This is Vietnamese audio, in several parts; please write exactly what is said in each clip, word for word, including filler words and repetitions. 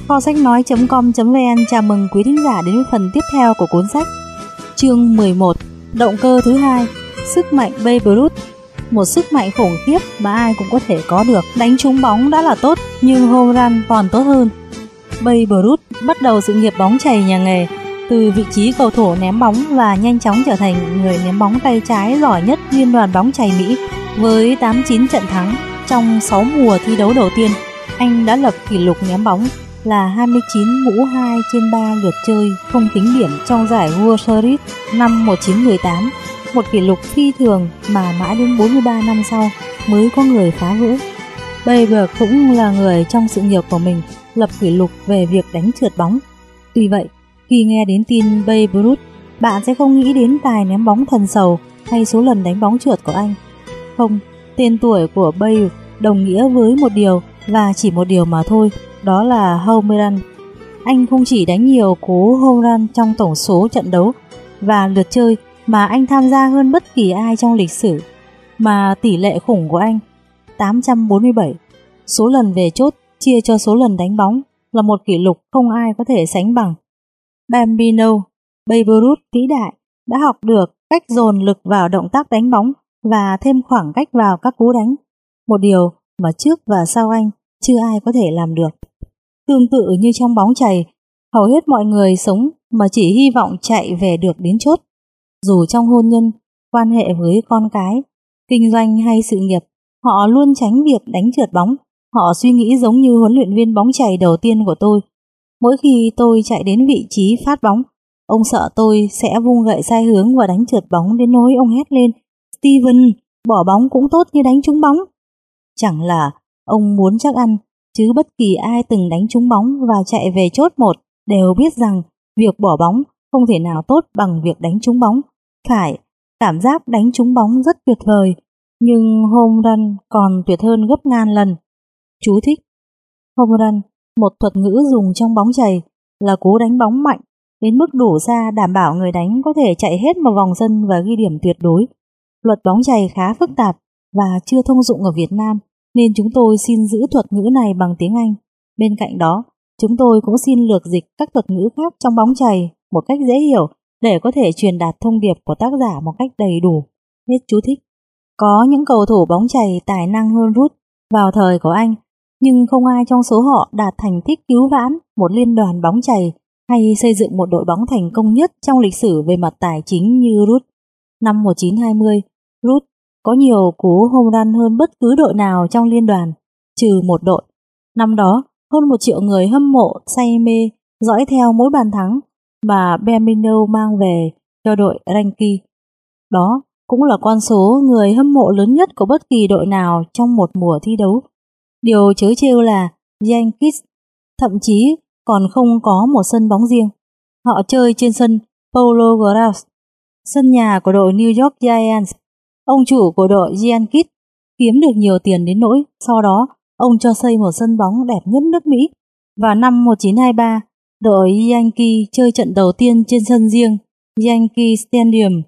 Kho sách nói chấm com chấm vn chào mừng quý thính giả đến với phần tiếp theo của cuốn sách. Chương mười một. Động cơ thứ hai. Sức mạnh Babe Ruth. Một sức mạnh khủng khiếp mà ai cũng có thể có được. Đánh trúng bóng đã là tốt, nhưng home run còn tốt hơn. Babe Ruth bắt đầu sự nghiệp bóng chày nhà nghề từ vị trí cầu thủ ném bóng và nhanh chóng trở thành người ném bóng tay trái giỏi nhất liên đoàn bóng chày Mỹ. Với tám mươi chín trận thắng trong sáu mùa thi đấu đầu tiên, anh đã lập kỷ lục ném bóng là hai mươi chín mũ hai trên ba lượt chơi không tính điểm trong giải World Series năm một nghìn chín trăm mười tám, một kỷ lục phi thường mà mãi đến bốn mươi ba năm sau mới có người phá vỡ. Babe cũng là người trong sự nghiệp của mình lập kỷ lục về việc đánh trượt bóng. Tuy vậy, khi nghe đến tin Babe Ruth, bạn sẽ không nghĩ đến tài ném bóng thần sầu hay số lần đánh bóng trượt của anh. Không, tên tuổi của Babe đồng nghĩa với một điều và chỉ một điều mà thôi, đó là home run. Anh không chỉ đánh nhiều cú home run trong tổng số trận đấu và lượt chơi mà anh tham gia hơn bất kỳ ai trong lịch sử, mà tỷ lệ khủng của anh tám trăm bốn mươi bảy số lần về chốt chia cho số lần đánh bóng là một kỷ lục không ai có thể sánh bằng. Bambino, Babe Ruth vĩ đại, đã học được cách dồn lực vào động tác đánh bóng và thêm khoảng cách vào các cú đánh, một điều mà trước và sau anh chưa ai có thể làm được. Tương tự như trong bóng chày, hầu hết mọi người sống mà chỉ hy vọng chạy về được đến chốt. Dù trong hôn nhân, quan hệ với con cái, kinh doanh hay sự nghiệp, họ luôn tránh việc đánh trượt bóng. Họ suy nghĩ giống như huấn luyện viên bóng chày đầu tiên của tôi. Mỗi khi tôi chạy đến vị trí phát bóng, ông sợ tôi sẽ vung gậy sai hướng và đánh trượt bóng đến nỗi ông hét lên: "Steven, bỏ bóng cũng tốt như đánh trúng bóng." Chẳng là ông muốn chắc ăn, chứ bất kỳ ai từng đánh trúng bóng và chạy về chốt một đều biết rằng việc bỏ bóng không thể nào tốt bằng việc đánh trúng bóng. Phải, cảm giác đánh trúng bóng rất tuyệt vời, nhưng home run còn tuyệt hơn gấp ngàn lần. Chú thích: home run, một thuật ngữ dùng trong bóng chày, là cú đánh bóng mạnh đến mức đủ xa đảm bảo người đánh có thể chạy hết một vòng sân và ghi điểm tuyệt đối. Luật bóng chày khá phức tạp và chưa thông dụng ở Việt Nam, nên chúng tôi xin giữ thuật ngữ này bằng tiếng Anh. Bên cạnh đó, chúng tôi cũng xin lược dịch các thuật ngữ khác trong bóng chày một cách dễ hiểu để có thể truyền đạt thông điệp của tác giả một cách đầy đủ. Hết chú thích. Có những cầu thủ bóng chày tài năng hơn Ruth vào thời của anh, nhưng không ai trong số họ đạt thành tích cứu vãn một liên đoàn bóng chày hay xây dựng một đội bóng thành công nhất trong lịch sử về mặt tài chính như Ruth. Năm một nghìn chín trăm hai mươi, Ruth có nhiều cú home run hơn bất cứ đội nào trong liên đoàn, trừ một đội. Năm đó, hơn một triệu người hâm mộ say mê dõi theo mỗi bàn thắng mà Bambino mang về cho đội Yankee. Đó cũng là con số người hâm mộ lớn nhất của bất kỳ đội nào trong một mùa thi đấu. Điều trớ trêu là Yankees thậm chí còn không có một sân bóng riêng. Họ chơi trên sân Polo Grounds, sân nhà của đội New York Giants. Ông chủ của đội Yankees kiếm được nhiều tiền đến nỗi sau đó ông cho xây một sân bóng đẹp nhất nước Mỹ. Vào năm một nghìn chín trăm hai mươi ba, đội Yankee chơi trận đầu tiên trên sân riêng Yankee Stadium.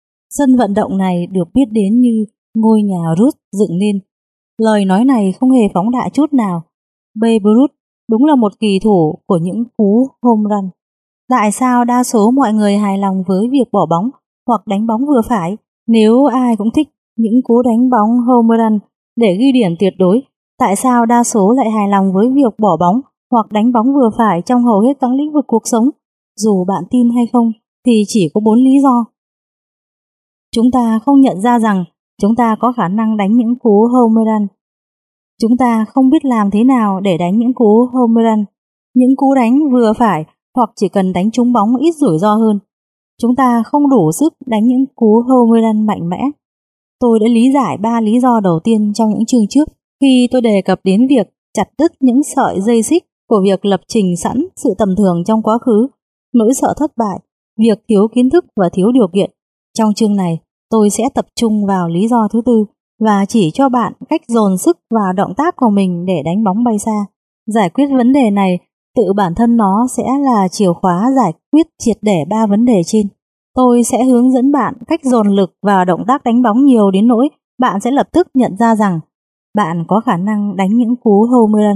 Sân vận động này được biết đến như ngôi nhà Ruth dựng nên. Lời nói này không hề phóng đại chút nào. Babe Ruth đúng là một kỳ thủ của những cú home run. Tại sao đa số mọi người hài lòng với việc bỏ bóng hoặc đánh bóng vừa phải? Nếu ai cũng thích những cú đánh bóng home run để ghi điểm tuyệt đối, tại sao đa số lại hài lòng với việc bỏ bóng hoặc đánh bóng vừa phải trong hầu hết các lĩnh vực cuộc sống? Dù bạn tin hay không thì chỉ có bốn lý do. Chúng ta không nhận ra rằng chúng ta có khả năng đánh những cú home run. Chúng ta không biết làm thế nào để đánh những cú home run, những cú đánh vừa phải hoặc chỉ cần đánh trúng bóng ít rủi ro hơn. Chúng ta không đủ sức đánh những cú home run mạnh mẽ. Tôi đã lý giải ba lý do đầu tiên trong những chương trước khi tôi đề cập đến việc chặt đứt những sợi dây xích của việc lập trình sẵn sự tầm thường trong quá khứ, nỗi sợ thất bại, việc thiếu kiến thức và thiếu điều kiện. Trong chương này, tôi sẽ tập trung vào lý do thứ tư và chỉ cho bạn cách dồn sức vào động tác của mình để đánh bóng bay xa. Giải quyết vấn đề này tự bản thân nó sẽ là chìa khóa giải quyết triệt để ba vấn đề trên. Tôi sẽ hướng dẫn bạn cách dồn lực vào động tác đánh bóng nhiều đến nỗi bạn sẽ lập tức nhận ra rằng bạn có khả năng đánh những cú home run.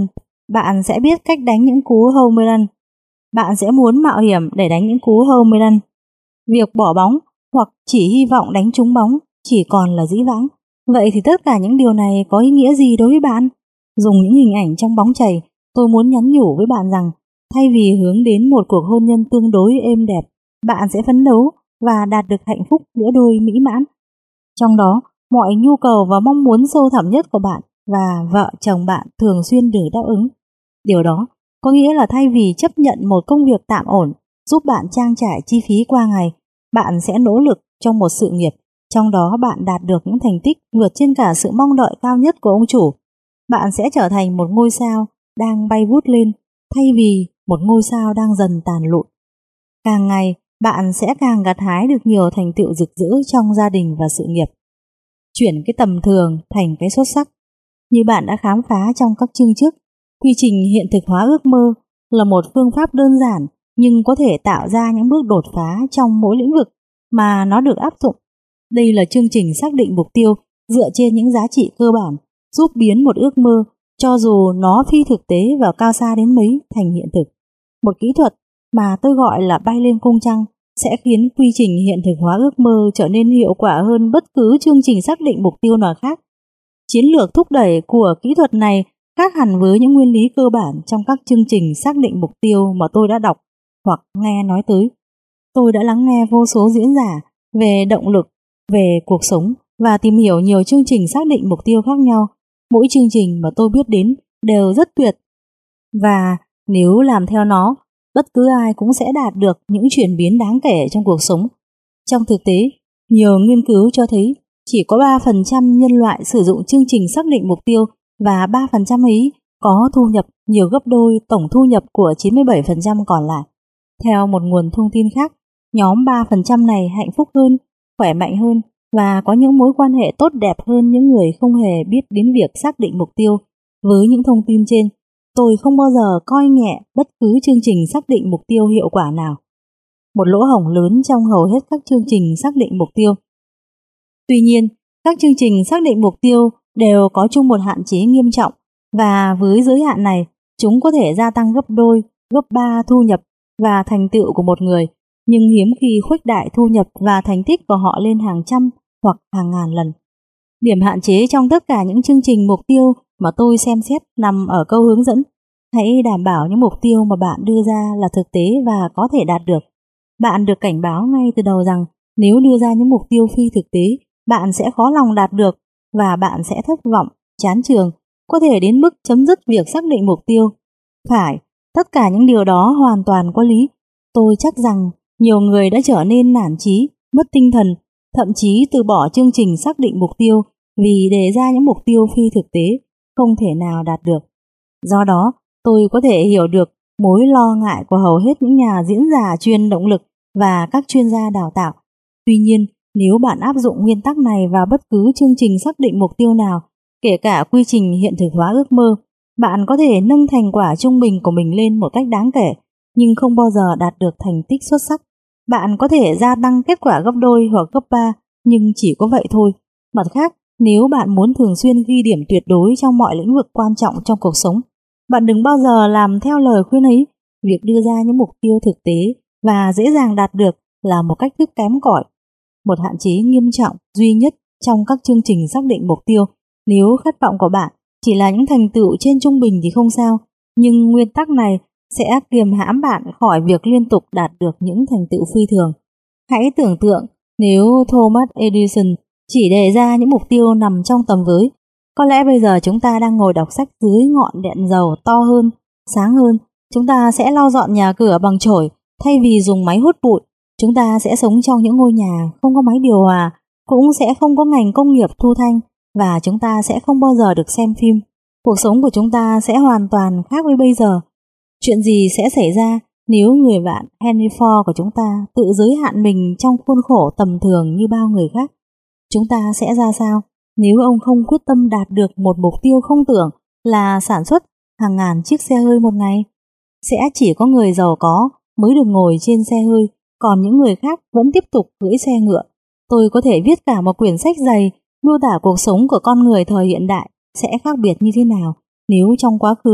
bạn sẽ biết cách đánh những cú home run. Bạn sẽ muốn mạo hiểm để đánh những cú home run. Việc bỏ bóng hoặc chỉ hy vọng đánh trúng bóng chỉ còn là dĩ vãng. Vậy thì tất cả những điều này có ý nghĩa gì đối với bạn? Dùng những hình ảnh trong bóng chày, tôi muốn nhắn nhủ với bạn rằng thay vì hướng đến một cuộc hôn nhân tương đối êm đẹp, bạn sẽ phấn đấu và đạt được hạnh phúc giữa đôi mỹ mãn. Trong đó, mọi nhu cầu và mong muốn sâu thẳm nhất của bạn và vợ chồng bạn thường xuyên được đáp ứng. Điều đó có nghĩa là thay vì chấp nhận một công việc tạm ổn giúp bạn trang trải chi phí qua ngày, bạn sẽ nỗ lực trong một sự nghiệp, trong đó bạn đạt được những thành tích vượt trên cả sự mong đợi cao nhất của ông chủ. Bạn sẽ trở thành một ngôi sao đang bay vút lên thay vì một ngôi sao đang dần tàn lụi. Càng ngày, bạn sẽ càng gặt hái được nhiều thành tựu rực rỡ trong gia đình và sự nghiệp. Chuyển cái tầm thường thành cái xuất sắc. Như bạn đã khám phá trong các chương trước, quy trình hiện thực hóa ước mơ là một phương pháp đơn giản nhưng có thể tạo ra những bước đột phá trong mỗi lĩnh vực mà nó được áp dụng. Đây là chương trình xác định mục tiêu dựa trên những giá trị cơ bản, giúp biến một ước mơ, cho dù nó phi thực tế và cao xa đến mấy, thành hiện thực. Một kỹ thuật mà tôi gọi là bay lên cung trăng sẽ khiến quy trình hiện thực hóa ước mơ trở nên hiệu quả hơn bất cứ chương trình xác định mục tiêu nào khác. Chiến lược thúc đẩy của kỹ thuật này khác hẳn với những nguyên lý cơ bản trong các chương trình xác định mục tiêu mà tôi đã đọc hoặc nghe nói tới. Tôi đã lắng nghe vô số diễn giả về động lực, về cuộc sống và tìm hiểu nhiều chương trình xác định mục tiêu khác nhau. Mỗi chương trình mà tôi biết đến đều rất tuyệt. Và nếu làm theo nó, bất cứ ai cũng sẽ đạt được những chuyển biến đáng kể trong cuộc sống. Trong thực tế, nhiều nghiên cứu cho thấy chỉ có ba phần trăm nhân loại sử dụng chương trình xác định mục tiêu và ba phần trăm ấy có thu nhập nhiều gấp đôi tổng thu nhập của chín mươi bảy phần trăm còn lại. Theo một nguồn thông tin khác, nhóm ba phần trăm này hạnh phúc hơn, khỏe mạnh hơn và có những mối quan hệ tốt đẹp hơn những người không hề biết đến việc xác định mục tiêu. Với những thông tin trên, tôi không bao giờ coi nhẹ bất cứ chương trình xác định mục tiêu hiệu quả nào. Một lỗ hổng lớn trong hầu hết các chương trình xác định mục tiêu. Tuy nhiên, các chương trình xác định mục tiêu đều có chung một hạn chế nghiêm trọng và với giới hạn này, chúng có thể gia tăng gấp đôi, gấp ba thu nhập và thành tựu của một người, nhưng hiếm khi khuếch đại thu nhập và thành tích của họ lên hàng trăm hoặc hàng ngàn lần. Điểm hạn chế trong tất cả những chương trình mục tiêu mà tôi xem xét nằm ở câu hướng dẫn. Hãy đảm bảo những mục tiêu mà bạn đưa ra là thực tế và có thể đạt được. Bạn được cảnh báo ngay từ đầu rằng nếu đưa ra những mục tiêu phi thực tế, bạn sẽ khó lòng đạt được và bạn sẽ thất vọng, chán chường, có thể đến mức chấm dứt việc xác định mục tiêu. Phải, tất cả những điều đó hoàn toàn có lý. Tôi chắc rằng nhiều người đã trở nên nản chí, mất tinh thần, thậm chí từ bỏ chương trình xác định mục tiêu vì đề ra những mục tiêu phi thực tế không thể nào đạt được. Do đó, tôi có thể hiểu được mối lo ngại của hầu hết những nhà diễn giả chuyên động lực và các chuyên gia đào tạo. Tuy nhiên, nếu bạn áp dụng nguyên tắc này vào bất cứ chương trình xác định mục tiêu nào, kể cả quy trình hiện thực hóa ước mơ, bạn có thể nâng thành quả trung bình của mình lên một cách đáng kể, nhưng không bao giờ đạt được thành tích xuất sắc. Bạn có thể gia tăng kết quả gấp đôi hoặc gấp ba, nhưng chỉ có vậy thôi. Mặt khác, nếu bạn muốn thường xuyên ghi điểm tuyệt đối trong mọi lĩnh vực quan trọng trong cuộc sống, bạn đừng bao giờ làm theo lời khuyên ấy. Việc đưa ra những mục tiêu thực tế và dễ dàng đạt được là một cách thức kém cỏi. Một hạn chế nghiêm trọng duy nhất trong các chương trình xác định mục tiêu, nếu khát vọng của bạn chỉ là những thành tựu trên trung bình thì không sao, nhưng nguyên tắc này sẽ kiềm hãm bạn khỏi việc liên tục đạt được những thành tựu phi thường. Hãy tưởng tượng nếu Thomas Edison chỉ đề ra những mục tiêu nằm trong tầm với, có lẽ bây giờ chúng ta đang ngồi đọc sách dưới ngọn đèn dầu to hơn, sáng hơn. Chúng ta sẽ lau dọn nhà cửa bằng chổi thay vì dùng máy hút bụi. Chúng ta sẽ sống trong những ngôi nhà không có máy điều hòa, cũng sẽ không có ngành công nghiệp thu thanh, và chúng ta sẽ không bao giờ được xem phim. Cuộc sống của chúng ta sẽ hoàn toàn khác với bây giờ. Chuyện gì sẽ xảy ra nếu người bạn Henry Ford của chúng ta tự giới hạn mình trong khuôn khổ tầm thường như bao người khác? Chúng ta sẽ ra sao nếu ông không quyết tâm đạt được một mục tiêu không tưởng là sản xuất hàng ngàn chiếc xe hơi một ngày? Sẽ chỉ có người giàu có mới được ngồi trên xe hơi, còn những người khác vẫn tiếp tục cưỡi xe ngựa. Tôi có thể viết cả một quyển sách dày miêu tả cuộc sống của con người thời hiện đại sẽ khác biệt như thế nào nếu trong quá khứ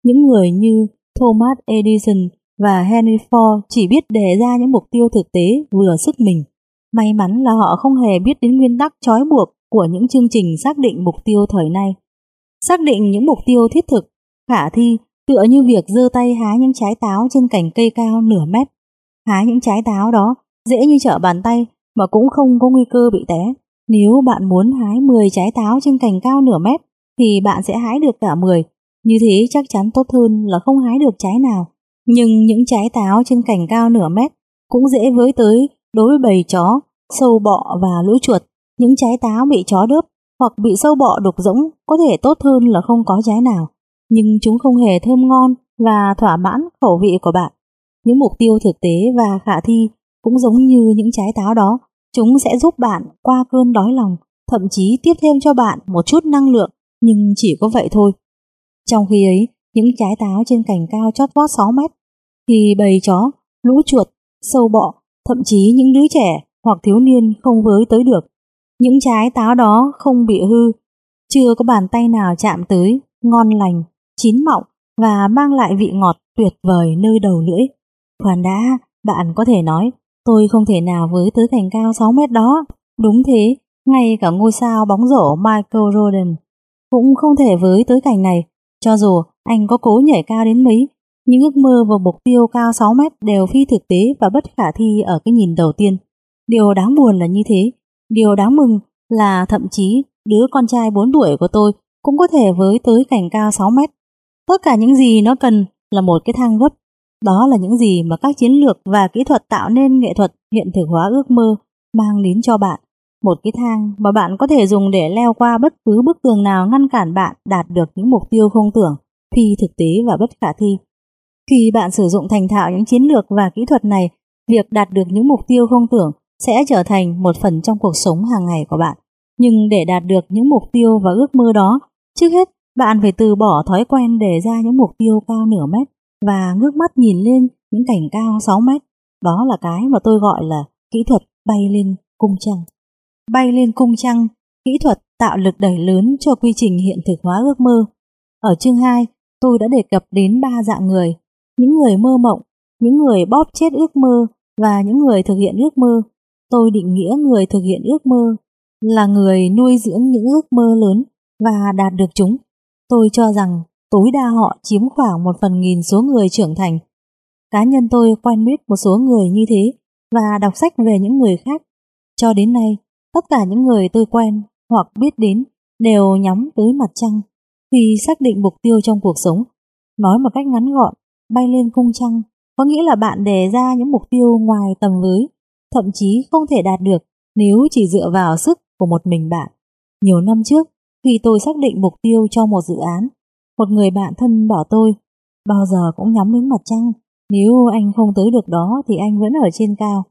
Những người như Thomas Edison và Henry Ford chỉ biết đề ra những mục tiêu thực tế vừa sức mình. May mắn là họ không hề biết đến nguyên tắc trói buộc của những chương trình xác định mục tiêu thời nay. Xác định những mục tiêu thiết thực, khả thi tựa như việc giơ tay hái những trái táo trên cành cây cao nửa mét. Hái những trái táo đó dễ như trở bàn tay mà cũng không có nguy cơ bị té. Nếu bạn muốn hái mười trái táo trên cành cao nửa mét thì bạn sẽ hái được cả mười. Như thế chắc chắn tốt hơn là không hái được trái nào. Nhưng những trái táo trên cành cao nửa mét cũng dễ với tới đối với bầy chó, sâu bọ và lũ chuột. Những trái táo bị chó đớp hoặc bị sâu bọ đục rỗng có thể tốt hơn là không có trái nào, nhưng chúng không hề thơm ngon và thỏa mãn khẩu vị của bạn. Những mục tiêu thực tế và khả thi cũng giống như những trái táo đó, chúng sẽ giúp bạn qua cơn đói lòng, thậm chí tiếp thêm cho bạn một chút năng lượng, nhưng chỉ có vậy thôi. Trong khi ấy, những trái táo trên cành cao chót vót sáu mét, thì bầy chó, lũ chuột, sâu bọ, thậm chí những đứa trẻ hoặc thiếu niên không với tới được. Những trái táo đó không bị hư, chưa có bàn tay nào chạm tới, ngon lành, chín mọng và mang lại vị ngọt tuyệt vời nơi đầu lưỡi. Khoan đã, bạn có thể nói, tôi không thể nào với tới cành cao sáu mét đó. Đúng thế, ngay cả ngôi sao bóng rổ Michael Jordan cũng không thể với tới cành này. Cho dù anh có cố nhảy cao đến mấy, những ước mơ và mục tiêu cao sáu mét đều phi thực tế và bất khả thi ở cái nhìn đầu tiên. Điều đáng buồn là như thế. Điều đáng mừng là thậm chí đứa con trai bốn tuổi của tôi cũng có thể với tới cành cao sáu mét. Tất cả những gì nó cần là một cái thang gấp. Đó là những gì mà các chiến lược và kỹ thuật tạo nên nghệ thuật hiện thực hóa ước mơ mang đến cho bạn. Một cái thang mà bạn có thể dùng để leo qua bất cứ bức tường nào ngăn cản bạn đạt được những mục tiêu không tưởng, phi thực tế và bất khả thi. Khi bạn sử dụng thành thạo những chiến lược và kỹ thuật này, việc đạt được những mục tiêu không tưởng sẽ trở thành một phần trong cuộc sống hàng ngày của bạn. Nhưng để đạt được những mục tiêu và ước mơ đó, trước hết bạn phải từ bỏ thói quen đề ra những mục tiêu cao nửa mét và ngước mắt nhìn lên những cành cao sáu mét. Đó là cái mà tôi gọi là kỹ thuật bay lên cung trăng. Bay lên cung trăng, kỹ thuật tạo lực đẩy lớn cho quy trình hiện thực hóa ước mơ. Ở chương hai, tôi đã đề cập đến ba dạng người: những người mơ mộng, những người bóp chết ước mơ và những người thực hiện ước mơ. Tôi định nghĩa người thực hiện ước mơ là người nuôi dưỡng những ước mơ lớn và đạt được chúng. Tôi cho rằng tối đa họ chiếm khoảng một phần nghìn số người trưởng thành. Cá nhân tôi quen biết một số người như thế và đọc sách về những người khác. Cho đến nay, tất cả những người tôi quen hoặc biết đến đều nhắm tới mặt trăng khi xác định mục tiêu trong cuộc sống. Nói một cách ngắn gọn, bay lên cung trăng có nghĩa là bạn đề ra những mục tiêu ngoài tầm với, thậm chí không thể đạt được nếu chỉ dựa vào sức của một mình bạn. Nhiều năm trước, khi tôi xác định mục tiêu cho một dự án, một người bạn thân bảo tôi, bao giờ cũng nhắm đến mặt trăng, nếu anh không tới được đó thì anh vẫn ở trên cao.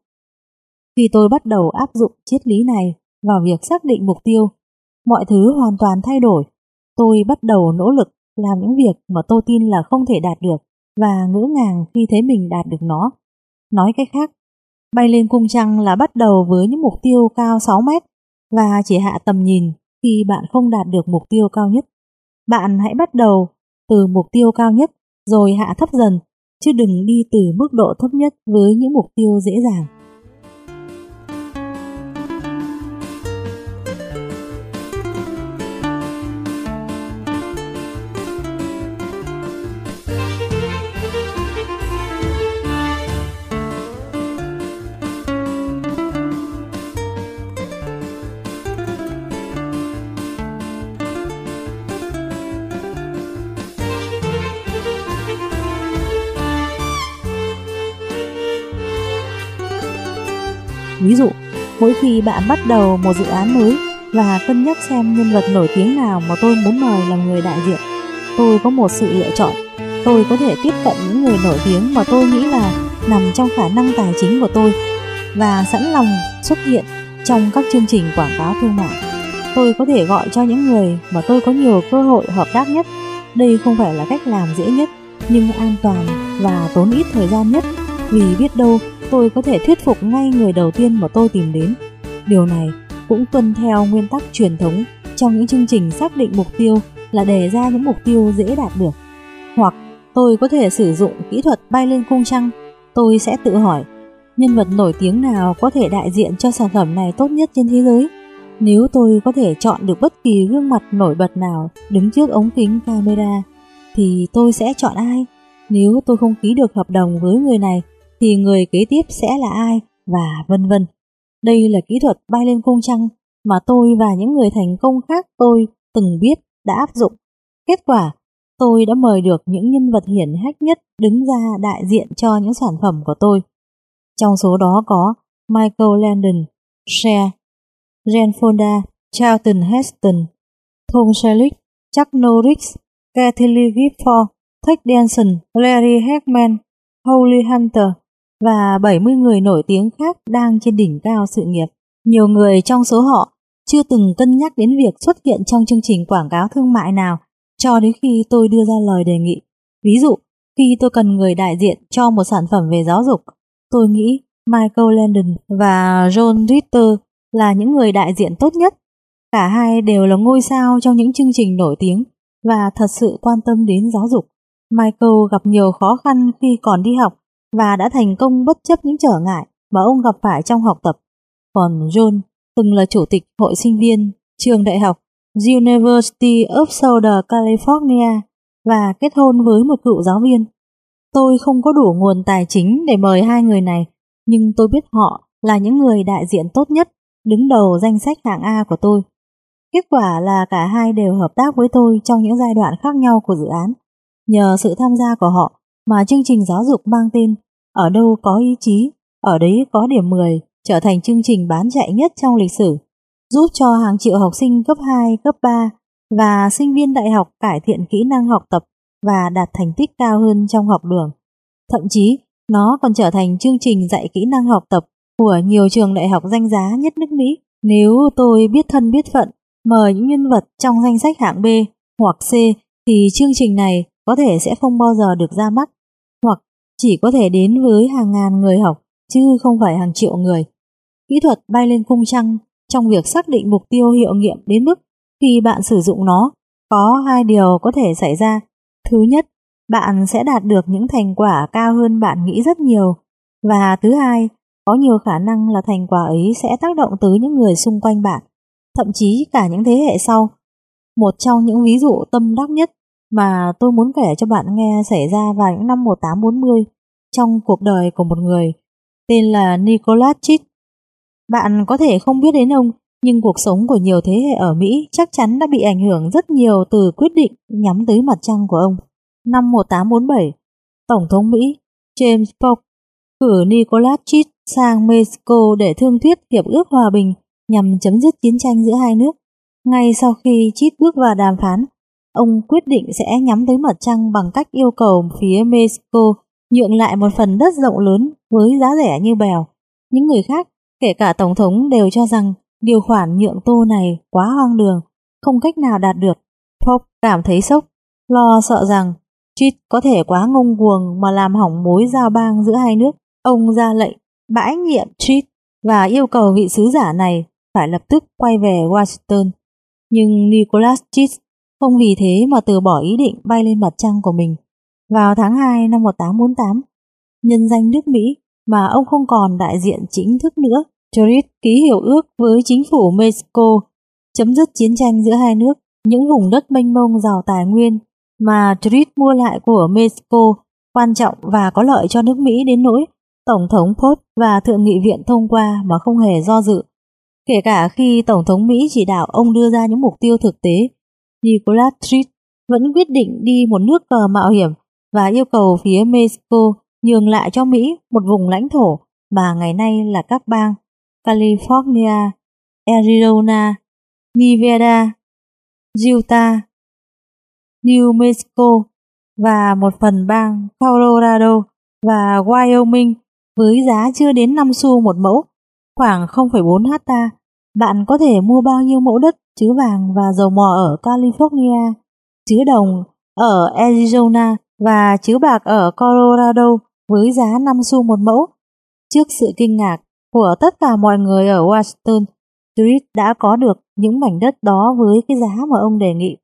Khi tôi bắt đầu áp dụng triết lý này vào việc xác định mục tiêu, mọi thứ hoàn toàn thay đổi. Tôi bắt đầu nỗ lực làm những việc mà tôi tin là không thể đạt được và ngỡ ngàng khi thấy mình đạt được nó. Nói cách khác, bay lên cung trăng là bắt đầu với những mục tiêu cao sáu mét và chỉ hạ tầm nhìn khi bạn không đạt được mục tiêu cao nhất. Bạn hãy bắt đầu từ mục tiêu cao nhất rồi hạ thấp dần, chứ đừng đi từ mức độ thấp nhất với những mục tiêu dễ dàng. Ví dụ, mỗi khi bạn bắt đầu một dự án mới và cân nhắc xem nhân vật nổi tiếng nào mà tôi muốn mời làm người đại diện, tôi có một sự lựa chọn. Tôi có thể tiếp cận những người nổi tiếng mà tôi nghĩ là nằm trong khả năng tài chính của tôi và sẵn lòng xuất hiện trong các chương trình quảng cáo thương mại. Tôi có thể gọi cho những người mà tôi có nhiều cơ hội hợp tác nhất. Đây không phải là cách làm dễ nhất, nhưng an toàn và tốn ít thời gian nhất, vì biết đâu tôi có thể thuyết phục ngay người đầu tiên mà tôi tìm đến. Điều này cũng tuân theo nguyên tắc truyền thống trong những chương trình xác định mục tiêu là đề ra những mục tiêu dễ đạt được. Hoặc tôi có thể sử dụng kỹ thuật bay lên cung trăng, tôi sẽ tự hỏi nhân vật nổi tiếng nào có thể đại diện cho sản phẩm này tốt nhất trên thế giới. Nếu tôi có thể chọn được bất kỳ gương mặt nổi bật nào đứng trước ống kính camera thì tôi sẽ chọn ai? Nếu tôi không ký được hợp đồng với người này thì người kế tiếp sẽ là ai? Và vân vân. Đây là kỹ thuật bay lên cung trăng mà tôi và những người thành công khác tôi từng biết đã áp dụng. Kết quả, tôi đã mời được những nhân vật hiển hách nhất đứng ra đại diện cho những sản phẩm của tôi. Trong số đó có Michael Landon, Cher, Jane Fonda, Charlton Heston, Tom Selleck, Chuck Norris, Kathie Lee Gifford, Ted Danson, Larry Hagman, Holly Hunter và bảy mươi người nổi tiếng khác đang trên đỉnh cao sự nghiệp. Nhiều người trong số họ chưa từng cân nhắc đến việc xuất hiện trong chương trình quảng cáo thương mại nào cho đến khi tôi đưa ra lời đề nghị. Ví dụ, khi tôi cần người đại diện cho một sản phẩm về giáo dục, tôi nghĩ Michael Landon và John Ritter là những người đại diện tốt nhất. Cả hai đều là ngôi sao trong những chương trình nổi tiếng và thật sự quan tâm đến giáo dục. Michael gặp nhiều khó khăn khi còn đi học và đã thành công bất chấp những trở ngại mà ông gặp phải trong học tập. Còn John từng là chủ tịch hội sinh viên trường đại học University of Southern California và kết hôn với một cựu giáo viên. Tôi không có đủ nguồn tài chính để mời hai người này, nhưng tôi biết họ là những người đại diện tốt nhất, đứng đầu danh sách hạng A của tôi. Kết quả là cả hai đều hợp tác với tôi trong những giai đoạn khác nhau của dự án. Nhờ sự tham gia của họ mà chương trình giáo dục mang tên Ở đâu có ý chí, ở đấy có điểm mười trở thành chương trình bán chạy nhất trong lịch sử, giúp cho hàng triệu học sinh cấp hai, cấp ba và sinh viên đại học cải thiện kỹ năng học tập và đạt thành tích cao hơn trong học đường. Thậm chí, nó còn trở thành chương trình dạy kỹ năng học tập của nhiều trường đại học danh giá nhất nước Mỹ. Nếu tôi biết thân biết phận mời những nhân vật trong danh sách hạng B hoặc C thì chương trình này có thể sẽ không bao giờ được ra mắt, hoặc chỉ có thể đến với hàng ngàn người học chứ không phải hàng triệu người. Kỹ thuật bay lên cung trăng trong việc xác định mục tiêu hiệu nghiệm đến mức khi bạn sử dụng nó, có hai điều có thể xảy ra. Thứ nhất, bạn sẽ đạt được những thành quả cao hơn bạn nghĩ rất nhiều. Và thứ hai, có nhiều khả năng là thành quả ấy sẽ tác động tới những người xung quanh bạn, thậm chí cả những thế hệ sau. Một trong những ví dụ tâm đắc nhất mà tôi muốn kể cho bạn nghe xảy ra vào những năm một nghìn tám trăm bốn mươi trong cuộc đời của một người tên là Nicholas Chit. Bạn có thể không biết đến ông, nhưng cuộc sống của nhiều thế hệ ở Mỹ chắc chắn đã bị ảnh hưởng rất nhiều từ quyết định nhắm tới mặt trăng của ông. Năm một nghìn tám trăm bốn mươi bảy, Tổng thống Mỹ James Polk cử Nicholas Chit sang Mexico để thương thuyết hiệp ước hòa bình nhằm chấm dứt chiến tranh giữa hai nước. Ngay sau khi Chit bước vào đàm phán, ông quyết định sẽ nhắm tới mặt trăng bằng cách yêu cầu phía Mexico nhượng lại một phần đất rộng lớn với giá rẻ như bèo. Những người khác, kể cả Tổng thống, đều cho rằng điều khoản nhượng tô này quá hoang đường, không cách nào đạt được. Polk cảm thấy sốc, lo sợ rằng Chit có thể quá ngông cuồng mà làm hỏng mối giao bang giữa hai nước. Ông ra lệnh bãi nhiệm Chit và yêu cầu vị sứ giả này phải lập tức quay về Washington. Nhưng Nicholas Chit không vì thế mà từ bỏ ý định bay lên mặt trăng của mình. Vào tháng hai năm một nghìn tám trăm bốn mươi tám, nhân danh nước Mỹ mà ông không còn đại diện chính thức nữa, Chit ký hiểu ước với chính phủ Mexico chấm dứt chiến tranh giữa hai nước. Những vùng đất mênh mông giàu tài nguyên mà Chit mua lại của Mexico quan trọng và có lợi cho nước Mỹ đến nỗi Tổng thống Polk và Thượng nghị viện thông qua mà không hề do dự. Kể cả khi Tổng thống Mỹ chỉ đạo ông đưa ra những mục tiêu thực tế, Nicholas Chit vẫn quyết định đi một nước cờ mạo hiểm và yêu cầu phía Mexico nhường lại cho Mỹ một vùng lãnh thổ mà ngày nay là các bang California, Arizona, Nevada, Utah, New Mexico và một phần bang Colorado và Wyoming với giá chưa đến năm xu một mẫu, khoảng không phẩy bốn ha. Bạn có thể mua bao nhiêu mẫu đất chứa vàng và dầu mỏ ở California, chứa đồng ở Arizona và chứa bạc ở Colorado với giá năm xu một mẫu. Trước sự kinh ngạc của tất cả mọi người ở Washington, Chit đã có được những mảnh đất đó với cái giá mà ông đề nghị.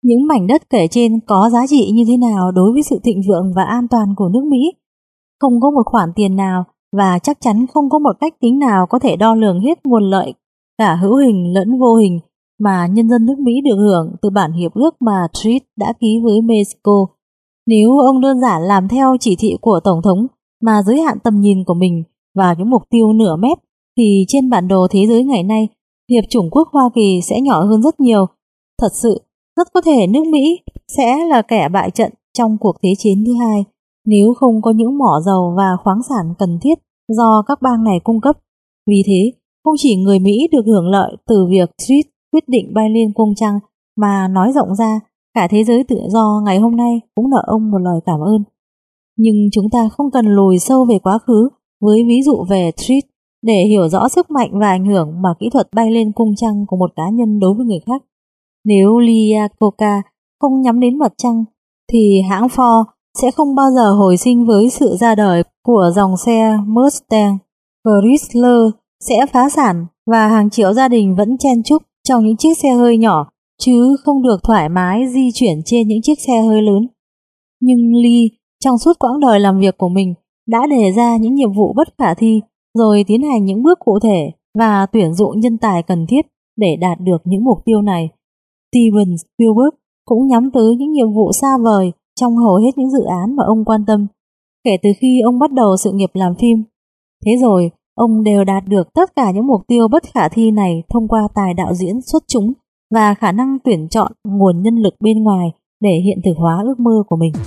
Những mảnh đất kể trên có giá trị như thế nào đối với sự thịnh vượng và an toàn của nước Mỹ? Không có một khoản tiền nào và chắc chắn không có một cách tính nào có thể đo lường hết nguồn lợi cả hữu hình lẫn vô hình mà nhân dân nước Mỹ được hưởng từ bản hiệp ước mà Triết đã ký với Mexico. Nếu ông đơn giản làm theo chỉ thị của Tổng thống mà giới hạn tầm nhìn của mình vào những mục tiêu nửa mét, thì trên bản đồ thế giới ngày nay, Hiệp chủng quốc Hoa Kỳ sẽ nhỏ hơn rất nhiều. Thật sự, rất có thể nước Mỹ sẽ là kẻ bại trận trong cuộc thế chiến thứ hai nếu không có những mỏ dầu và khoáng sản cần thiết do các bang này cung cấp. Vì thế, không chỉ người Mỹ được hưởng lợi từ việc Triết quyết định bay lên cung trăng, mà nói rộng ra, cả thế giới tự do ngày hôm nay cũng nợ ông một lời cảm ơn. Nhưng chúng ta không cần lùi sâu về quá khứ với ví dụ về Triết để hiểu rõ sức mạnh và ảnh hưởng mà kỹ thuật bay lên cung trăng của một cá nhân đối với người khác. Nếu Lee Iacocca không nhắm đến mặt trăng, thì hãng Ford sẽ không bao giờ hồi sinh với sự ra đời của dòng xe Mustang. Chrysler sẽ phá sản và hàng triệu gia đình vẫn chen chúc trong những chiếc xe hơi nhỏ, chứ không được thoải mái di chuyển trên những chiếc xe hơi lớn. Nhưng Lee trong suốt quãng đời làm việc của mình đã đề ra những nhiệm vụ bất khả thi, rồi tiến hành những bước cụ thể và tuyển dụng nhân tài cần thiết để đạt được những mục tiêu này. Steven Spielberg cũng nhắm tới những nhiệm vụ xa vời trong hầu hết những dự án mà ông quan tâm, kể từ khi ông bắt đầu sự nghiệp làm phim. Thế rồi, ông đều đạt được tất cả những mục tiêu bất khả thi này thông qua tài đạo diễn xuất chúng và khả năng tuyển chọn nguồn nhân lực bên ngoài để hiện thực hóa ước mơ của mình.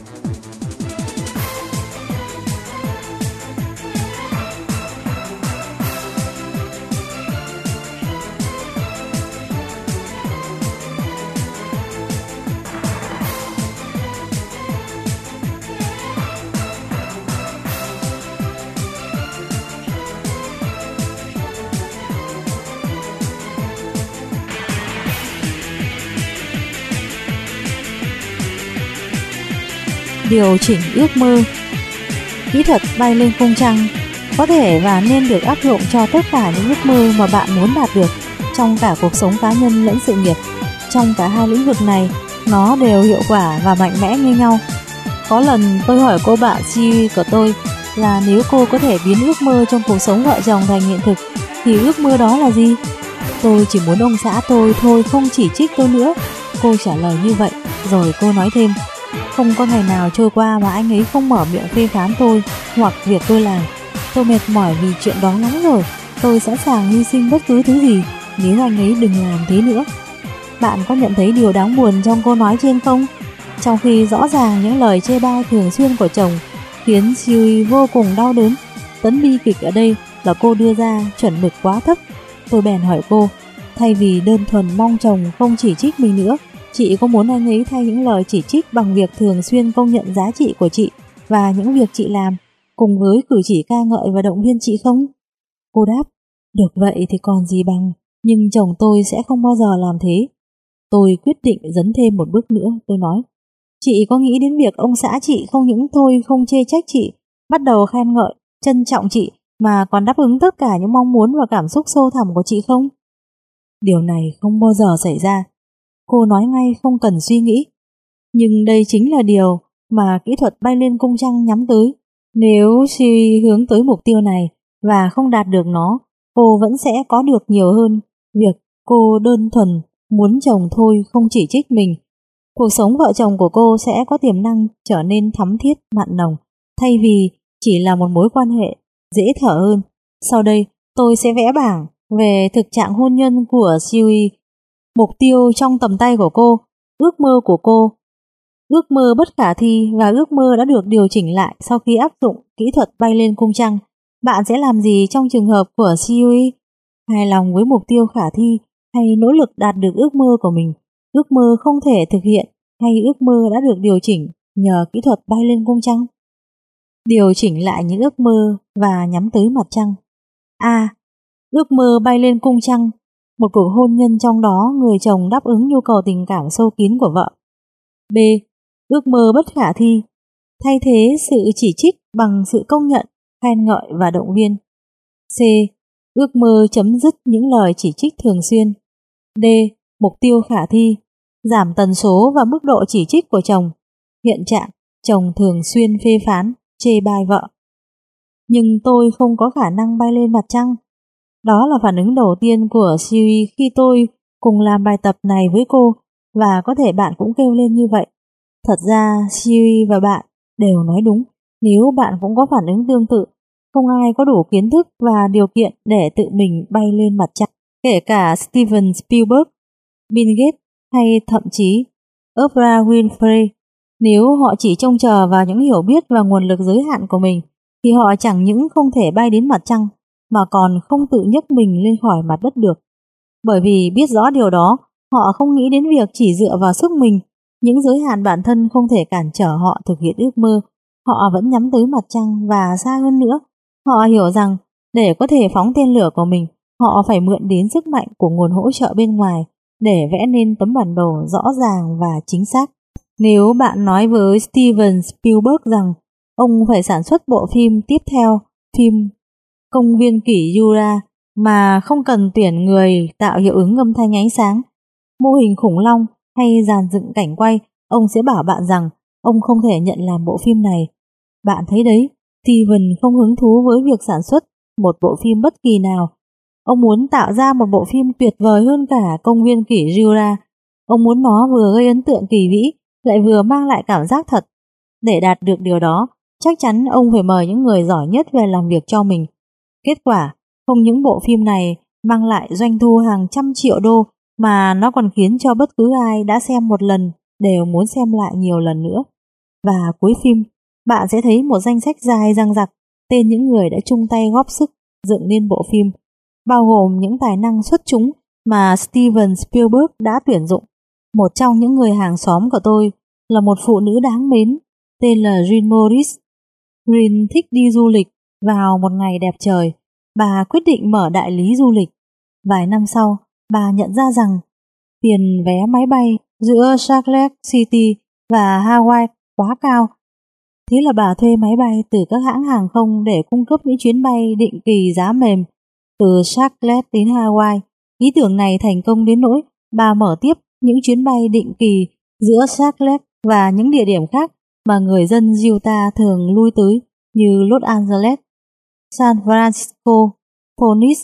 Điều chỉnh ước mơ. Kỹ thuật bay lên cung trăng có thể và nên được áp dụng cho tất cả những ước mơ mà bạn muốn đạt được trong cả cuộc sống cá nhân lẫn sự nghiệp. Trong cả hai lĩnh vực này, nó đều hiệu quả và mạnh mẽ như nhau. Có lần tôi hỏi cô bạn Siri của tôi là nếu cô có thể biến ước mơ trong cuộc sống vợ chồng thành hiện thực thì ước mơ đó là gì? Tôi chỉ muốn ông xã tôi thôi không chỉ trích tôi nữa. Cô trả lời như vậy, rồi cô nói thêm: không có ngày nào trôi qua mà anh ấy không mở miệng phê phán tôi hoặc việc tôi làm. Tôi mệt mỏi vì chuyện đó lắm rồi. Tôi sẵn sàng hy sinh bất cứ thứ gì nếu anh ấy đừng làm thế nữa. Bạn có nhận thấy điều đáng buồn trong câu nói trên không? Trong khi rõ ràng những lời chê bai thường xuyên của chồng khiến Siri vô cùng đau đớn, tấn bi kịch ở đây là cô đưa ra chuẩn mực quá thấp. Tôi bèn hỏi cô, thay vì đơn thuần mong chồng không chỉ trích mình nữa, chị có muốn anh ấy thay những lời chỉ trích bằng việc thường xuyên công nhận giá trị của chị và những việc chị làm, cùng với cử chỉ ca ngợi và động viên chị không? Cô đáp, được vậy thì còn gì bằng, nhưng chồng tôi sẽ không bao giờ làm thế. Tôi quyết định dấn thêm một bước nữa, tôi nói, chị có nghĩ đến việc ông xã chị không những thôi không chê trách chị, bắt đầu khen ngợi, trân trọng chị, mà còn đáp ứng tất cả những mong muốn và cảm xúc sâu thẳm của chị không? Điều này không bao giờ xảy ra. Cô nói ngay không cần suy nghĩ. Nhưng đây chính là điều mà kỹ thuật bay lên cung trăng nhắm tới. Nếu Siri hướng tới mục tiêu này và không đạt được nó, cô vẫn sẽ có được nhiều hơn việc cô đơn thuần muốn chồng thôi không chỉ trích mình. Cuộc sống vợ chồng của cô sẽ có tiềm năng trở nên thắm thiết mặn nồng, thay vì chỉ là một mối quan hệ dễ thở hơn. Sau đây, tôi sẽ vẽ bảng về thực trạng hôn nhân của Siri. Mục tiêu trong tầm tay của cô, ước mơ của cô, ước mơ bất khả thi và ước mơ đã được điều chỉnh lại sau khi áp dụng kỹ thuật bay lên cung trăng. Bạn sẽ làm gì trong trường hợp của Siri? Hài lòng với mục tiêu khả thi hay nỗ lực đạt được ước mơ của mình? Ước mơ không thể thực hiện hay ước mơ đã được điều chỉnh nhờ kỹ thuật bay lên cung trăng? Điều chỉnh lại những ước mơ và nhắm tới mặt trăng. A. Ước mơ bay lên cung trăng, một cuộc hôn nhân trong đó người chồng đáp ứng nhu cầu tình cảm sâu kín của vợ. B. Ước mơ bất khả thi, thay thế sự chỉ trích bằng sự công nhận, khen ngợi và động viên. C. Ước mơ chấm dứt những lời chỉ trích thường xuyên. D. Mục tiêu khả thi, giảm tần số và mức độ chỉ trích của chồng. Hiện trạng, chồng thường xuyên phê phán, chê bai vợ. Nhưng tôi không có khả năng bay lên mặt trăng. Đó là phản ứng đầu tiên của Siri khi tôi cùng làm bài tập này với cô, và có thể bạn cũng kêu lên như vậy. Thật ra Siri và bạn đều nói đúng. Nếu bạn cũng có phản ứng tương tự, không ai có đủ kiến thức và điều kiện để tự mình bay lên mặt trăng, kể cả Steven Spielberg, Bill Gates hay thậm chí Oprah Winfrey. Nếu họ chỉ trông chờ vào những hiểu biết và nguồn lực giới hạn của mình, thì họ chẳng những không thể bay đến mặt trăng, mà còn không tự nhấc mình lên khỏi mặt đất được. Bởi vì biết rõ điều đó, họ không nghĩ đến việc chỉ dựa vào sức mình, những giới hạn bản thân không thể cản trở họ thực hiện ước mơ. Họ vẫn nhắm tới mặt trăng và xa hơn nữa. Họ hiểu rằng để có thể phóng tên lửa của mình, họ phải mượn đến sức mạnh của nguồn hỗ trợ bên ngoài để vẽ nên tấm bản đồ rõ ràng và chính xác. Nếu bạn nói với Steven Spielberg rằng ông phải sản xuất bộ phim tiếp theo, phim Công viên kỷ Jura, mà không cần tuyển người tạo hiệu ứng âm thanh ánh sáng, mô hình khủng long hay dàn dựng cảnh quay, ông sẽ bảo bạn rằng ông không thể nhận làm bộ phim này. Bạn thấy đấy, Steven không hứng thú với việc sản xuất một bộ phim bất kỳ nào. Ông muốn tạo ra một bộ phim tuyệt vời hơn cả Công viên kỷ Jura. Ông muốn nó vừa gây ấn tượng kỳ vĩ, lại vừa mang lại cảm giác thật. Để đạt được điều đó, chắc chắn ông phải mời những người giỏi nhất về làm việc cho mình. Kết quả, không những bộ phim này mang lại doanh thu hàng trăm triệu đô, mà nó còn khiến cho bất cứ ai đã xem một lần đều muốn xem lại nhiều lần nữa. Và cuối phim, bạn sẽ thấy một danh sách dài dằng dặc tên những người đã chung tay góp sức dựng nên bộ phim, bao gồm những tài năng xuất chúng mà Steven Spielberg đã tuyển dụng. Một trong những người hàng xóm của tôi là một phụ nữ đáng mến, tên là Jean Morris. Jean thích đi du lịch. Vào một ngày đẹp trời, bà quyết định mở đại lý du lịch. Vài năm sau, bà nhận ra rằng tiền vé máy bay giữa Salt Lake City và Hawaii quá cao. Thế là bà thuê máy bay từ các hãng hàng không để cung cấp những chuyến bay định kỳ giá mềm từ Salt Lake đến Hawaii. Ý tưởng này thành công đến nỗi bà mở tiếp những chuyến bay định kỳ giữa Salt Lake và những địa điểm khác mà người dân Utah thường lui tới như Los Angeles, San Francisco, Phoenix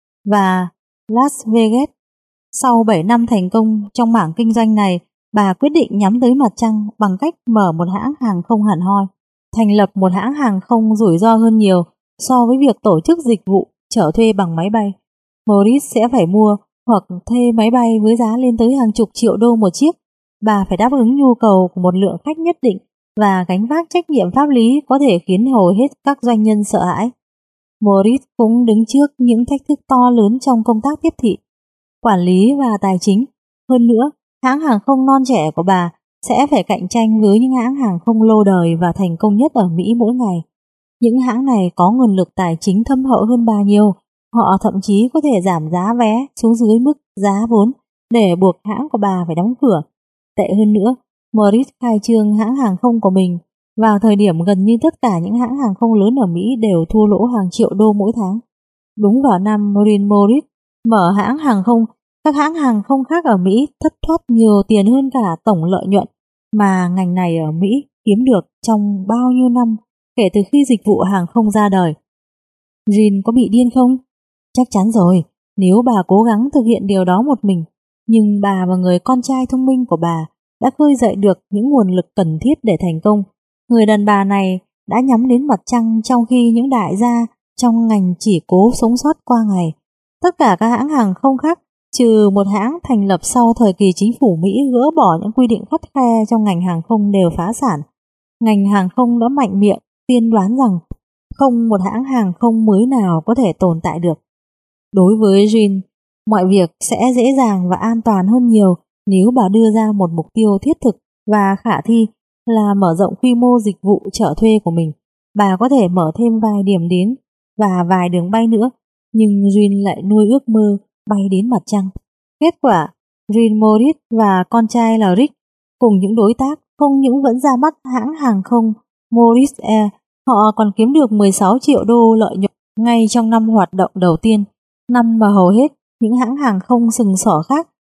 và Las Vegas. Sau bảy năm thành công trong mảng kinh doanh này, bà quyết định nhắm tới mặt trăng bằng cách mở một hãng hàng không hẳn hoi. Thành lập một hãng hàng không rủi ro hơn nhiều so với việc tổ chức dịch vụ chở thuê bằng máy bay. Morris sẽ phải mua hoặc thuê máy bay với giá lên tới hàng chục triệu đô một chiếc. Bà phải đáp ứng nhu cầu của một lượng khách nhất định và gánh vác trách nhiệm pháp lý có thể khiến hầu hết các doanh nhân sợ hãi. Morris cũng đứng trước những thách thức to lớn trong công tác tiếp thị, quản lý và tài chính. Hơn nữa, hãng hàng không non trẻ của bà sẽ phải cạnh tranh với những hãng hàng không lâu đời và thành công nhất ở Mỹ mỗi ngày. Những hãng này có nguồn lực tài chính thâm hậu hơn bà nhiều. Họ thậm chí có thể giảm giá vé xuống dưới mức giá vốn để buộc hãng của bà phải đóng cửa. Tệ hơn nữa, Morris khai trương hãng hàng không của mình vào thời điểm gần như tất cả những hãng hàng không lớn ở Mỹ đều thua lỗ hàng triệu đô mỗi tháng. Đúng vào năm Marin Morris mở hãng hàng không, các hãng hàng không khác ở Mỹ thất thoát nhiều tiền hơn cả tổng lợi nhuận mà ngành này ở Mỹ kiếm được trong bao nhiêu năm kể từ khi dịch vụ hàng không ra đời. Jean có bị điên không? Chắc chắn rồi, nếu bà cố gắng thực hiện điều đó một mình. Nhưng bà và người con trai thông minh của bà đã khơi dậy được những nguồn lực cần thiết để thành công. Người đàn bà này đã nhắm đến mặt trăng trong khi những đại gia trong ngành chỉ cố sống sót qua ngày. Tất cả các hãng hàng không khác, trừ một hãng thành lập sau thời kỳ chính phủ Mỹ gỡ bỏ những quy định khắt khe trong ngành hàng không, đều phá sản. Ngành hàng không đã mạnh miệng tiên đoán rằng không một hãng hàng không mới nào có thể tồn tại được. Đối với Jean, mọi việc sẽ dễ dàng và an toàn hơn nhiều nếu bà đưa ra một mục tiêu thiết thực và khả thi là mở rộng quy mô dịch vụ chở thuê của mình. Bà có thể mở thêm vài điểm đến và vài đường bay nữa, nhưng Jean lại nuôi ước mơ bay đến mặt trăng. Kết quả, Jean Morris và con trai là Rick cùng những đối tác không những vẫn ra mắt hãng hàng không Morris Air, họ còn kiếm được mười sáu triệu đô lợi nhuận ngay trong năm hoạt động đầu tiên, năm mà hầu hết những hãng hàng không sừng sỏ khác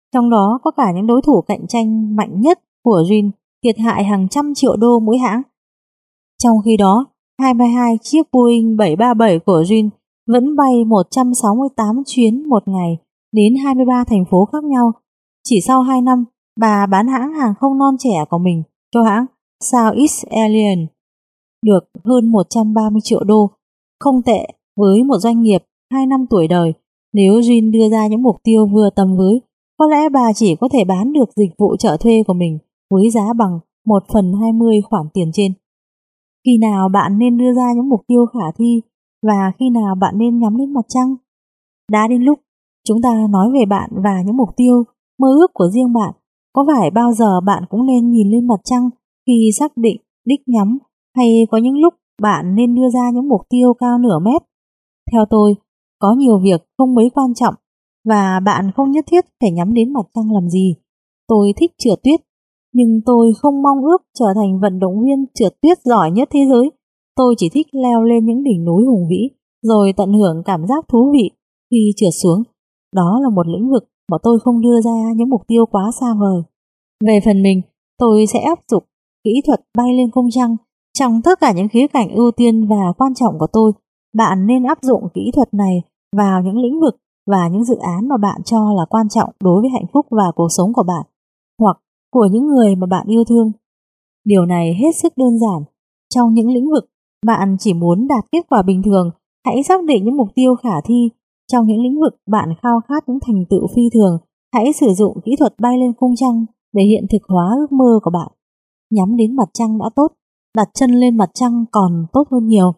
trong đó có cả những đối thủ cạnh tranh mạnh nhất của Jin thiệt hại hàng trăm triệu đô mỗi hãng. Trong khi đó, hai mươi hai chiếc Boeing bảy ba bảy của Jin vẫn bay một trăm sáu mươi tám chuyến một ngày đến hai mươi ba thành phố khác nhau. Chỉ sau hai năm, bà bán hãng hàng không non trẻ của mình cho hãng Southeast Airlines được hơn một trăm ba mươi triệu đô. Không tệ với một doanh nghiệp hai năm tuổi đời. Nếu Jin đưa ra những mục tiêu vừa tầm với, có lẽ bà chỉ có thể bán được dịch vụ chở thuê của mình với giá bằng một phần hai mươi khoản tiền trên. Khi nào bạn nên đưa ra những mục tiêu khả thi và khi nào bạn nên nhắm đến mặt trăng? Đã đến lúc chúng ta nói về bạn và những mục tiêu, mơ ước của riêng bạn. Có phải bao giờ bạn cũng nên nhìn lên mặt trăng khi xác định đích nhắm, hay có những lúc bạn nên đưa ra những mục tiêu cao nửa mét? Theo tôi, có nhiều việc không mấy quan trọng và bạn không nhất thiết phải nhắm đến mặt trăng làm gì. Tôi thích trượt tuyết, nhưng tôi không mong ước trở thành vận động viên trượt tuyết giỏi nhất thế giới. Tôi chỉ thích leo lên những đỉnh núi hùng vĩ rồi tận hưởng cảm giác thú vị khi trượt xuống. Đó là một lĩnh vực mà tôi không đưa ra những mục tiêu quá xa vời. Về phần mình, tôi sẽ áp dụng kỹ thuật bay lên không trung trong tất cả những khía cạnh ưu tiên và quan trọng của tôi. Bạn nên áp dụng kỹ thuật này vào những lĩnh vực và những dự án mà bạn cho là quan trọng đối với hạnh phúc và cuộc sống của bạn, hoặc của những người mà bạn yêu thương. Điều này hết sức đơn giản. Trong những lĩnh vực bạn chỉ muốn đạt kết quả bình thường, hãy xác định những mục tiêu khả thi. Trong những lĩnh vực bạn khao khát những thành tựu phi thường, hãy sử dụng kỹ thuật bay lên không trung để hiện thực hóa ước mơ của bạn. Nhắm đến mặt trăng đã tốt, đặt chân lên mặt trăng còn tốt hơn nhiều.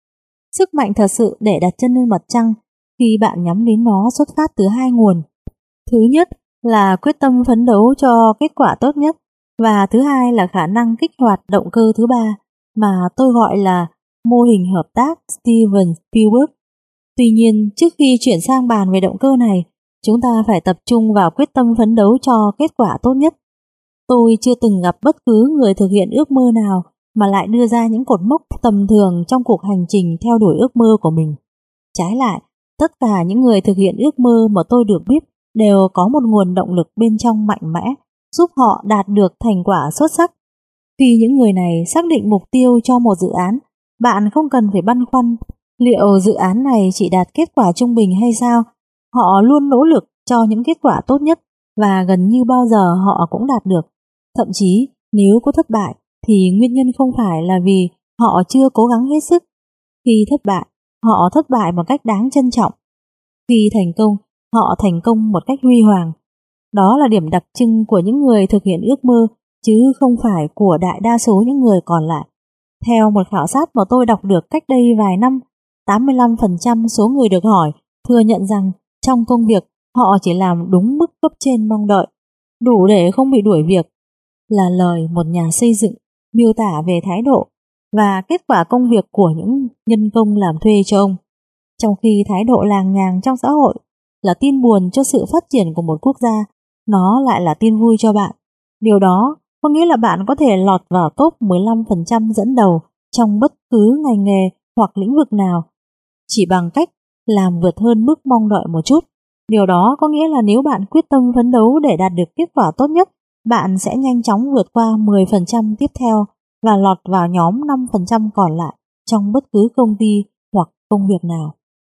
Sức mạnh thật sự để đặt chân lên mặt trăng khi bạn nhắm đến nó xuất phát từ hai nguồn. Thứ nhất là quyết tâm phấn đấu cho kết quả tốt nhất, và thứ hai là khả năng kích hoạt động cơ thứ ba mà tôi gọi là mô hình hợp tác Steven Spielberg. Tuy nhiên, trước khi chuyển sang bàn về động cơ này, chúng ta phải tập trung vào quyết tâm phấn đấu cho kết quả tốt nhất. Tôi chưa từng gặp bất cứ người thực hiện ước mơ nào mà lại đưa ra những cột mốc tầm thường trong cuộc hành trình theo đuổi ước mơ của mình. Trái lại, tất cả những người thực hiện ước mơ mà tôi được biết đều có một nguồn động lực bên trong mạnh mẽ, giúp họ đạt được thành quả xuất sắc. Khi những người này xác định mục tiêu cho một dự án, bạn không cần phải băn khoăn liệu dự án này chỉ đạt kết quả trung bình hay sao. Họ luôn nỗ lực cho những kết quả tốt nhất và gần như bao giờ họ cũng đạt được. Thậm chí nếu có thất bại thì nguyên nhân không phải là vì họ chưa cố gắng hết sức. Khi thất bại, họ thất bại một cách đáng trân trọng. Khi thành công, họ thành công một cách huy hoàng. Đó là điểm đặc trưng của những người thực hiện ước mơ, chứ không phải của đại đa số những người còn lại. Theo một khảo sát mà tôi đọc được cách đây vài năm, tám mươi lăm phần trăm số người được hỏi thừa nhận rằng trong công việc họ chỉ làm đúng mức cấp trên mong đợi, đủ để không bị đuổi việc, là lời một nhà xây dựng miêu tả về thái độ và kết quả công việc của những nhân công làm thuê cho ông. Trong khi thái độ làng nhàng trong xã hội là tin buồn cho sự phát triển của một quốc gia, nó lại là tin vui cho bạn. Điều đó có nghĩa là bạn có thể lọt vào top mười lăm phần trăm dẫn đầu trong bất cứ ngành nghề hoặc lĩnh vực nào, chỉ bằng cách làm vượt hơn mức mong đợi một chút. Điều đó có nghĩa là nếu bạn quyết tâm phấn đấu để đạt được kết quả tốt nhất, bạn sẽ nhanh chóng vượt qua mười phần trăm tiếp theo và lọt vào nhóm năm phần trăm còn lại trong bất cứ công ty hoặc công việc nào.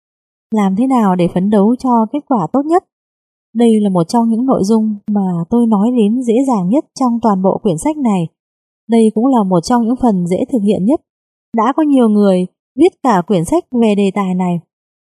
Làm thế nào để phấn đấu cho kết quả tốt nhất? Đây là một trong những nội dung mà tôi nói đến dễ dàng nhất trong toàn bộ quyển sách này. Đây cũng là một trong những phần dễ thực hiện nhất. Đã có nhiều người viết cả quyển sách về đề tài này,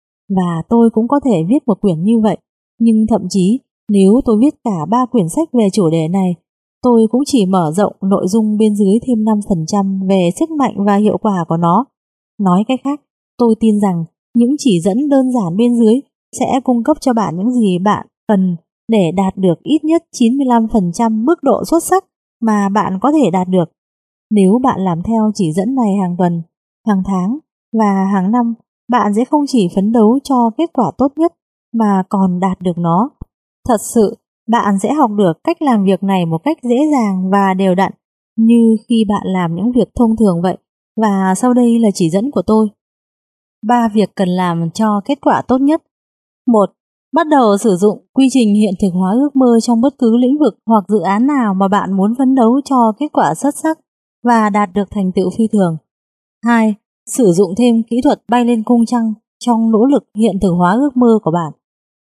và tôi cũng có thể viết một quyển như vậy. Nhưng thậm chí nếu tôi viết cả ba quyển sách về chủ đề này, tôi cũng chỉ mở rộng nội dung bên dưới thêm năm phần trăm về sức mạnh và hiệu quả của nó. Nói cách khác, tôi tin rằng những chỉ dẫn đơn giản bên dưới sẽ cung cấp cho bạn những gì bạn cần để đạt được ít nhất chín mươi lăm phần trăm mức độ xuất sắc mà bạn có thể đạt được. Nếu bạn làm theo chỉ dẫn này hàng tuần, hàng tháng và hàng năm, bạn sẽ không chỉ phấn đấu cho kết quả tốt nhất mà còn đạt được nó. Thật sự, bạn sẽ học được cách làm việc này một cách dễ dàng và đều đặn, như khi bạn làm những việc thông thường vậy. Và sau đây là chỉ dẫn của tôi. Ba việc cần làm cho kết quả tốt nhất. Một. Bắt đầu sử dụng quy trình hiện thực hóa ước mơ trong bất cứ lĩnh vực hoặc dự án nào mà bạn muốn phấn đấu cho kết quả xuất sắc và đạt được thành tựu phi thường. hai. Sử dụng thêm kỹ thuật bay lên cung trăng trong nỗ lực hiện thực hóa ước mơ của bạn.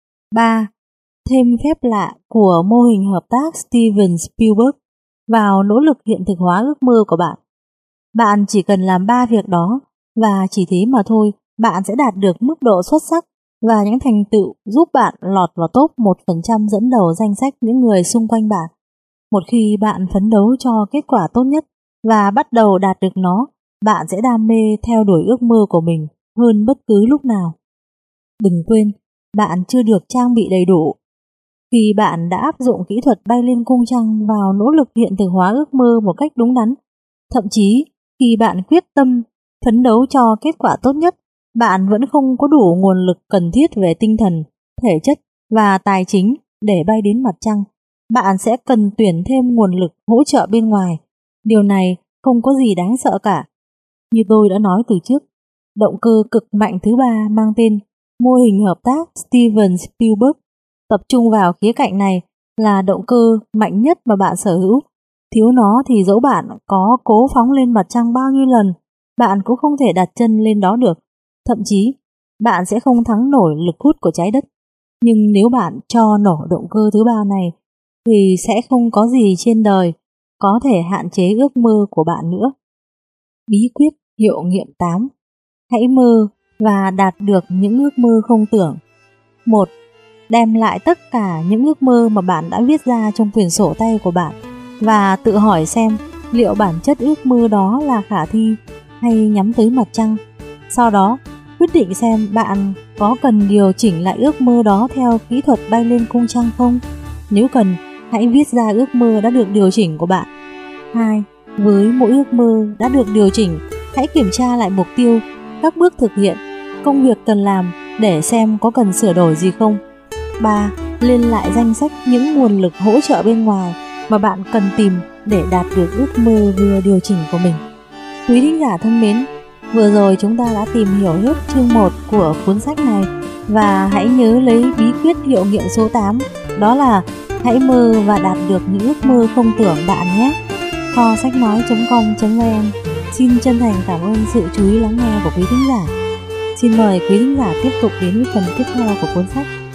ba. Thêm phép lạ của mô hình hợp tác Steven Spielberg vào nỗ lực hiện thực hóa ước mơ của bạn. Bạn chỉ cần làm ba việc đó và chỉ thế mà thôi, bạn sẽ đạt được mức độ xuất sắc và những thành tựu giúp bạn lọt vào top một phần trăm dẫn đầu danh sách những người xung quanh bạn. Một khi bạn phấn đấu cho kết quả tốt nhất và bắt đầu đạt được nó, bạn sẽ đam mê theo đuổi ước mơ của mình hơn bất cứ lúc nào. Đừng quên, bạn chưa được trang bị đầy đủ. Khi bạn đã áp dụng kỹ thuật bay lên cung trăng vào nỗ lực hiện thực hóa ước mơ một cách đúng đắn, thậm chí khi bạn quyết tâm phấn đấu cho kết quả tốt nhất, bạn vẫn không có đủ nguồn lực cần thiết về tinh thần, thể chất và tài chính để bay đến mặt trăng, bạn sẽ cần tuyển thêm nguồn lực hỗ trợ bên ngoài. Điều này không có gì đáng sợ cả. Như tôi đã nói từ trước, động cơ cực mạnh thứ ba mang tên mô hình hợp tác Steven Spielberg tập trung vào khía cạnh này là động cơ mạnh nhất mà bạn sở hữu. Thiếu nó thì dẫu bạn có cố phóng lên mặt trăng bao nhiêu lần, bạn cũng không thể đặt chân lên đó được. Thậm chí, bạn sẽ không thắng nổi lực hút của trái đất. Nhưng nếu bạn cho nổ động cơ thứ ba này, thì sẽ không có gì trên đời có thể hạn chế ước mơ của bạn nữa. Bí quyết hiệu nghiệm tám. Hãy mơ và đạt được những ước mơ không tưởng. một. Đem lại tất cả những ước mơ mà bạn đã viết ra trong quyển sổ tay của bạn và tự hỏi xem liệu bản chất ước mơ đó là khả thi hay nhắm tới mặt trăng. Sau đó, quyết định xem bạn có cần điều chỉnh lại ước mơ đó theo kỹ thuật bay lên cung trăng không. Nếu cần, hãy viết ra ước mơ đã được điều chỉnh của bạn. hai. Với mỗi ước mơ đã được điều chỉnh, hãy kiểm tra lại mục tiêu, các bước thực hiện, công việc cần làm để xem có cần sửa đổi gì không. ba. Lên lại danh sách những nguồn lực hỗ trợ bên ngoài mà bạn cần tìm để đạt được ước mơ vừa điều chỉnh của mình. Quý thính giả thân mến, vừa rồi chúng ta đã tìm hiểu hết chương một của cuốn sách này và hãy nhớ lấy bí quyết hiệu nghiệm số tám, đó là hãy mơ và đạt được những ước mơ không tưởng bạn nhé. kho sách nói chấm com chấm vn xin chân thành cảm ơn sự chú ý lắng nghe của quý thính giả. Xin mời quý thính giả tiếp tục đến với phần tiếp theo của cuốn sách.